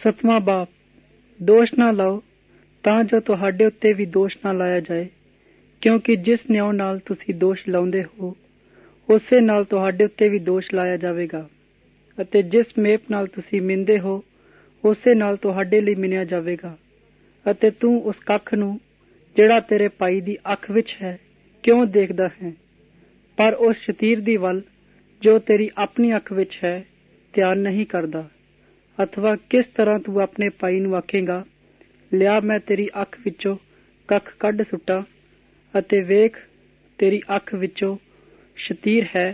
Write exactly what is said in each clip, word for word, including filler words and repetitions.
सतवां बाप, दोष ना लाओ तां जो तुहाडे उत्ते भी दोष ना लाया जाए, क्योंकि जिस न्याय नाल तुसी दोष लाउंदे हो उसे नाल तुहाडे उत्ते भी दोष लाया जावेगा, अते जिस मेप नाल तुसी मिंदे हो उसे नाल तुहाडे लई मिनिया जावेगा। अते तू उस कख नूं जिहड़ा तेरे भाई दी अख विच है क्यों देखदा है, पर उस शतीर दी वल जो तेरी अपनी अख विच है ध्यान नहीं करदा। अथवा किस तरह तू अपने भाई नूं आखेगा, लिया मैं तेरी अख विचों कख कढ सुट्टा, अते वेख तेरी अख विचों शतीर है।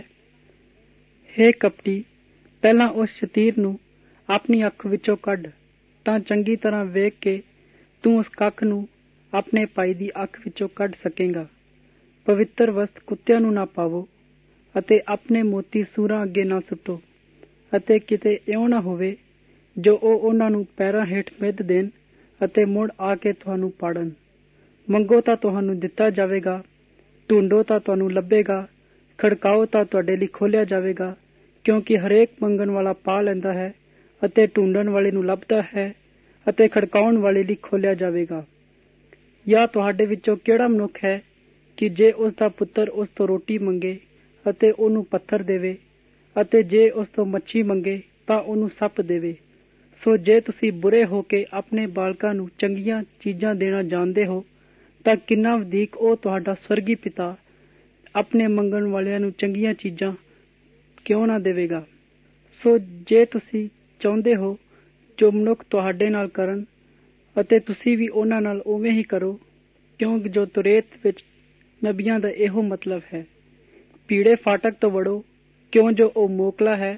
हे कपटी, पहला उस शतीर नूं अपनी अख विचों कढ, तां चंगी तरह वेख के तू उस कख नूं अपने भाई दी अख विचों कढ सकेगा। पवित्र वस्त्र कुत्तियां नूं ना पावो, अते अपने मोती सूरां अगे ना सुट्टो, अते किते इउं ना होवे जो ਉਹ ਉਹਨਾਂ ਨੂੰ ਪੈਰਾਂ ਹੇਠ ਮਿੱਧ ਦੇਣ ਅਤੇ ਮੁੜ ਆ ਕੇ ਤੁਹਾਨੂੰ ਪਾੜਨ। ਮੰਗੋ ਤਾਂ ਤੁਹਾਨੂੰ ਦਿੱਤਾ ਜਾਵੇਗਾ, ਢੂੰਡੋ ਤਾਂ ਤੁਹਾਨੂੰ ਲੱਭੇਗਾ, ਖੜਕਾਓ ਤਾਂ ਤੁਹਾਡੇ ਲਈ ਖੋਲ੍ਹਿਆ ਜਾਵੇਗਾ, ਕਿਉਂਕਿ ਹਰੇਕ ਮੰਗਣ ਵਾਲਾ ਪਾ ਲੈਂਦਾ ਹੈ ਅਤੇ ਢੂੰਡਣ ਵਾਲੇ ਨੂੰ ਲੱਭਦਾ ਹੈ ਅਤੇ ਖੜਕਾਉਣ ਵਾਲੇ ਲਈ ਖੋਲ੍ਹਿਆ ਜਾਵੇਗਾ। ਜਾਂ ਤੁਹਾਡੇ ਵਿੱਚੋਂ ਕਿਹੜਾ ਮਨੁੱਖ ਹੈ ਕਿ ਜੇ ਉਸ ਦਾ ਪੁੱਤਰ ਉਸ ਤੋਂ ਰੋਟੀ ਮੰਗੇ ਅਤੇ ਉਹਨੂੰ ਪੱਥਰ ਦੇਵੇ, ਅਤੇ ਜੇ ਉਸ ਤੋਂ ਮੱਛੀ ਮੰਗੇ ਤਾਂ ਉਹਨੂੰ ਸੱਪ ਦੇਵੇ। ਸੋ ਜੇ ਤੁਸੀਂ ਬੁਰੇ ਹੋ ਕੇ ਆਪਣੇ ਬਾਲਕਾਂ ਨੂੰ ਚੰਗੀਆਂ ਚੀਜ਼ਾਂ ਦੇਣਾ ਜਾਣਦੇ ਹੋ, ਤਾਂ ਕਿੰਨਾ ਵਧੀਕ ਉਹ ਤੁਹਾਡਾ ਸਵਰਗੀ ਪਿਤਾ ਆਪਣੇ ਮੰਗਣ ਵਾਲਿਆਂ ਨੂੰ ਚੰਗੀਆਂ ਚੀਜ਼ਾਂ ਕਿਉਂ ਨਾ ਦੇਵੇਗਾ। ਸੋ ਜੇ ਤੁਸੀਂ ਚਾਹੁੰਦੇ ਹੋ ਜੋ ਮਨੁੱਖ ਤੁਹਾਡੇ ਨਾਲ ਕਰਨ, ਅਤੇ ਤੁਸੀਂ ਵੀ ਉਹਨਾਂ ਨਾਲ ਉਵੇਂ ਹੀ ਕਰੋ, ਕਿਉਂਕਿ ਜੋ ਤੁਰੇਤ ਵਿੱਚ ਨਬੀਆਂ ਦਾ ਇਹੋ ਮਤਲਬ ਹੈ। ਭੀੜੇ ਫਾਟਕ ਤੋਂ ਵੜੋ, ਕਿਉਂ ਜੋ ਉਹ ਮੋਕਲਾ ਹੈ।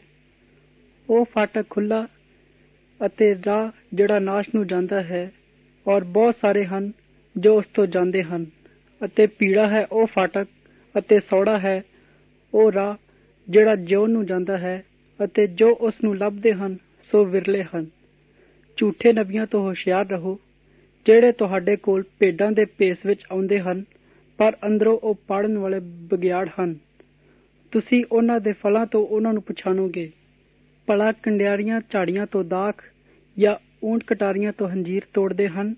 ਉਹ ਫਾਟਕ ਖੁੱਲ੍ਹਾ ਅਤੇ ਰਾਹ ਜਿਹੜਾ ਨਾਸ਼ ਨੂੰ ਜਾਂਦਾ ਹੈ, ਔਰ ਬਹੁਤ ਸਾਰੇ ਹਨ ਜੋ ਉਸ ਤੋਂ ਜਾਂਦੇ ਹਨ। ਅਤੇ ਭੀੜਾ ਹੈ ਉਹ ਫਾਟਕ, ਅਤੇ ਸੌੜਾ ਹੈ ਉਹ ਰਾਹ ਜਿਹੜਾ ਜਿਉਣ ਨੂੰ ਜਾਂਦਾ ਹੈ, ਅਤੇ ਜੋ ਉਸ ਨੂੰ ਲੱਭਦੇ ਹਨ ਸੋ ਵਿਰਲੇ ਹਨ। ਝੂਠੇ ਨਬੀਆਂ ਤੋਂ ਹੁਸ਼ਿਆਰ ਰਹੋ, ਜਿਹੜੇ ਤੁਹਾਡੇ ਕੋਲ ਭੇਡਾਂ ਦੇ ਭੇਸ ਵਿੱਚ ਆਉਂਦੇ ਹਨ, ਪਰ ਅੰਦਰੋਂ ਉਹ ਪਾੜਨ ਵਾਲੇ ਬਗਿਆੜ ਹਨ। ਤੁਸੀਂ ਉਹਨਾਂ ਦੇ ਫਲਾਂ ਤੋਂ ਉਹਨਾਂ ਨੂੰ ਪਛਾਣੋਗੇ। ਭਲਾ ਕੰਡਿਆਰੀਆਂ ਝਾੜੀਆਂ ਤੋਂ ਦਾਖ ਜਾਂ ਊਂਟ ਕਟਾਰੀਆਂ ਤੋਂ ਹੰਜੀਰ ਤੋੜਦੇ ਹਨ।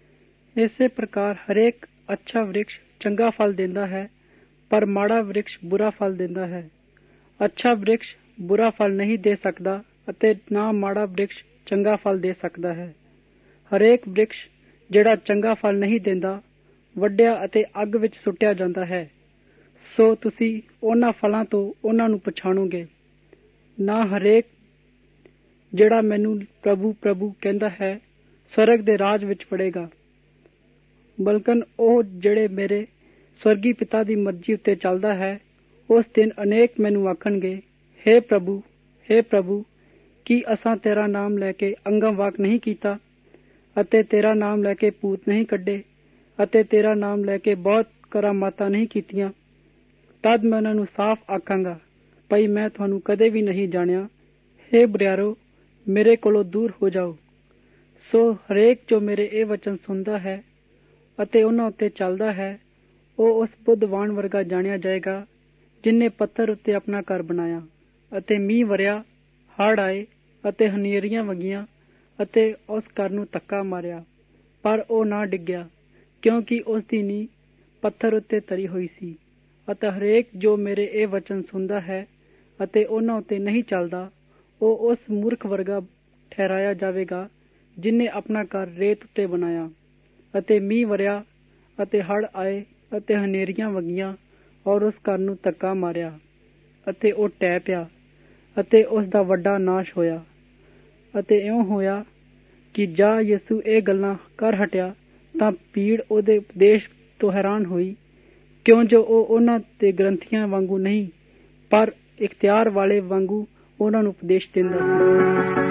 ਇਸੇ ਪ੍ਰਕਾਰ ਹਰੇਕ ਅੱਛਾ ਵ੍ਰਿਕਸ਼ ਚੰਗਾ ਫਲ ਦਿੰਦਾ ਹੈ, ਪਰ ਮਾੜਾ ਵ੍ਰਿਕਸ਼ ਬੁਰਾ ਫਲ ਦਿੰਦਾ ਹੈ। ਅੱਛਾ ਵ੍ਰਿਕਸ਼ ਬੁਰਾ ਫਲ ਨਹੀਂ ਦੇ ਸਕਦਾ, ਅਤੇ ਨਾ ਮਾੜਾ ਵ੍ਰਿਕਸ਼ ਚੰਗਾ ਫਲ ਦੇ ਸਕਦਾ ਹੈ। ਹਰੇਕ ਵ੍ਰਿਕਸ਼ ਜਿਹੜਾ ਚੰਗਾ ਫਲ ਨਹੀਂ ਦਿੰਦਾ ਵੱਢਿਆ ਅਤੇ ਅੱਗ ਵਿੱਚ ਸੁੱਟਿਆ ਜਾਂਦਾ ਹੈ। ਸੋ ਤੁਸੀਂ ਉਹਨਾਂ ਫਲਾਂ ਤੋਂ ਉਹਨਾਂ ਨੂੰ ਪਛਾਣੋਗੇ। ਨਾ ਹਰੇਕ ਜਿਹੜਾ ਮੈਨੂੰ ਪ੍ਰਭੂ ਪ੍ਰਭੂ ਕਹਿੰਦਾ ਹੈ ਸਵਰਗ ਦੇ ਰਾਜ ਵਿੱਚ ਵੜੇਗਾ, ਬਲਕਨ ਉਹ ਜਿਹੜੇ ਮੇਰੇ ਸਵਰਗੀ ਪਿਤਾ ਦੀ ਮਰਜ਼ੀ ਉੱਤੇ ਚੱਲਦਾ ਹੈ। ਉਸ ਦਿਨ ਅਨੇਕ ਮੈਨੂੰ ਆਖਣਗੇ, ਹੇ ਪ੍ਰਭੂ, ਹੇ ਪ੍ਰਭੂ, ਕੀ ਅਸਾਂ ਤੇਰਾ ਨਾਮ ਲੈ ਕੇ ਅੰਗਮ ਵਾਕ ਨਹੀਂ ਕੀਤਾ, ਅਤੇ ਤੇਰਾ ਨਾਮ ਲੈ ਕੇ ਭੂਤ ਨਹੀਂ ਕੱਢੇ, ਅਤੇ ਤੇਰਾ ਨਾਮ ਲੈ ਕੇ ਬਹੁਤ ਕਰਾਮਾਤਾਂ ਨਹੀਂ ਕੀਤੀਆਂ। ਤਦ ਮੈਂ ਉਹਨਾਂ ਨੂੰ ਸਾਫ਼ ਆਖਾਂਗਾ, ਭਈ ਮੈਂ ਤੁਹਾਨੂੰ ਕਦੇ ਵੀ ਨਹੀਂ ਜਾਣਿਆ। ਹੇ ਬੁਰਿਆਰੋ, ਮੇਰੇ ਕੋਲੋਂ ਦੂਰ ਹੋ ਜਾਓ। ਸੋ ਹਰੇਕ ਜੋ ਮੇਰੇ ਇਹ ਵਚਨ ਸੁਣਦਾ ਹੈ ਅਤੇ ਉਹਨਾਂ ਉੱਤੇ ਚੱਲਦਾ ਹੈ, ਉਹ ਉਸ ਬੁੱਧਵਾਨ ਵਰਗਾ ਜਾਣਿਆ ਜਾਏਗਾ, ਜਿਨ੍ਹੇ ਪੱਥਰ ਉੱਤੇ ਆਪਣਾ ਘਰ ਬਣਾਇਆ, ਅਤੇ ਮੀਂਹ ਵਰਿਆ, ਹੜ੍ਹ ਆਏ ਅਤੇ ਹਨੇਰੀਆਂ ਵਗੀਆਂ, ਅਤੇ ਉਸ ਘਰ ਨੂੰ ਧੱਕਾ ਮਾਰਿਆ, ਪਰ ਉਹ ਨਾ ਡਿੱਗਿਆ, ਕਿਉਂਕਿ ਉਸ ਦੀ ਨੀਂਹ ਪੱਥਰ ਉੱਤੇ ਧਰੀ ਹੋਈ ਸੀ। ਅਤੇ ਹਰੇਕ ਜੋ ਮੇਰੇ ਇਹ ਵਚਨ ਸੁਣਦਾ ਹੈ ਅਤੇ ਉਹਨਾਂ ਉੱਤੇ ਨਹੀਂ ਚੱਲਦਾ, ਉਹ ਉਸ ਮੂਰਖ ਵਰਗਾ ਠਹਿਰਾਇਆ ਜਾਵੇਗਾ, ਜਿਨ੍ਹੇ ਆਪਣਾ ਘਰ ਰੇਤ ਉੱਤੇ ਬਣਾਇਆ, ਅਤੇ ਮੀਂਹ ਵਰਿਆ ਅਤੇ ਹੜ੍ਹ ਆਏ ਅਤੇ ਹਨੇਰੀਆਂ ਵਗੀਆਂ, ਔਰ ਉਸ ਘਰ ਨੂੰ ਧੱਕਾ ਮਾਰਿਆ, ਅਤੇ ਉਹ ਢਹਿ ਪਿਆ, ਅਤੇ ਉਸ ਦਾ ਵੱਡਾ ਨਾਸ਼ ਹੋਇਆ। ਅਤੇ ਇਉਂ ਹੋਇਆ ਕਿ ਜਾ ਯਿਸੂ ਇਹ ਗੱਲਾਂ ਕਰ ਹਟਿਆ, ਤਾਂ ਭੀੜ ਉਹਦੇ ਉਪਦੇਸ਼ ਤੋਂ ਹੈਰਾਨ ਹੋਈ, ਕਿਉਂ ਜੋ ਉਹ ਉਹਨਾਂ ਦੇ ਗ੍ਰੰਥੀਆਂ ਵਾਂਗੂ ਨਹੀਂ, ਪਰ ਇਖਤਿਆਰ ਵਾਲੇ ਵਾਂਗੂ ਉਹਨਾਂ ਨੂੰ ਉਪਦੇਸ਼ ਦਿੰਦਾ ਸੀ।